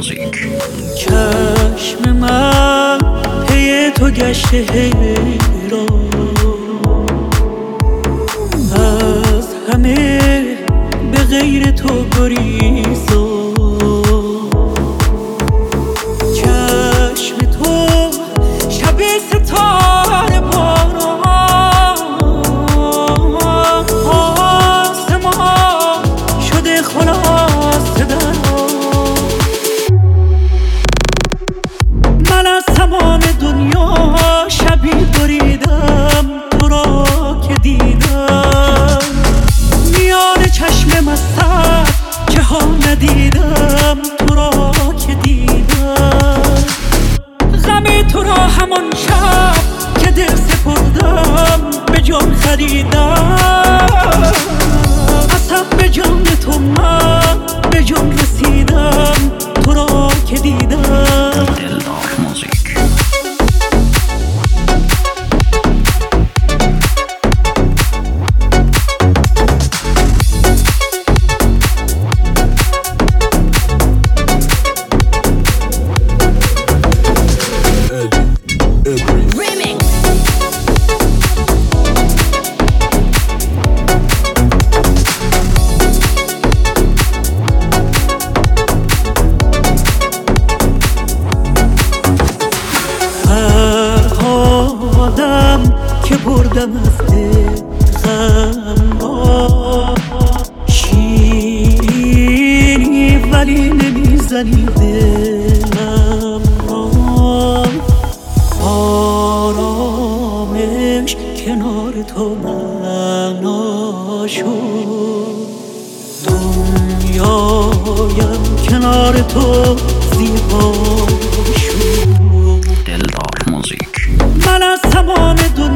موزیک. چشم من پی تو گشته حیران، از همه به غیر تو گریزان. چشم تو شب ستاره باران، آسمان شده خلاصه در من. از تمام دنیا شبی بریدم تو را که دیدم، میان چشم مستت که ها ندیدم تو را که دیدم. غم تو را همان شب که دل سپردم به جان خریدم. اصلا به جان تو من به جان رسیدم تو را که دیدم. دلدار موزیک. که بردم از دل غم را، شیرینی ولی نمیزنی دلم را. آرامش کنار تو معنا شد، دنیایم کنار تو زیبا شد. دلدار موزیک. من از تمام دنیا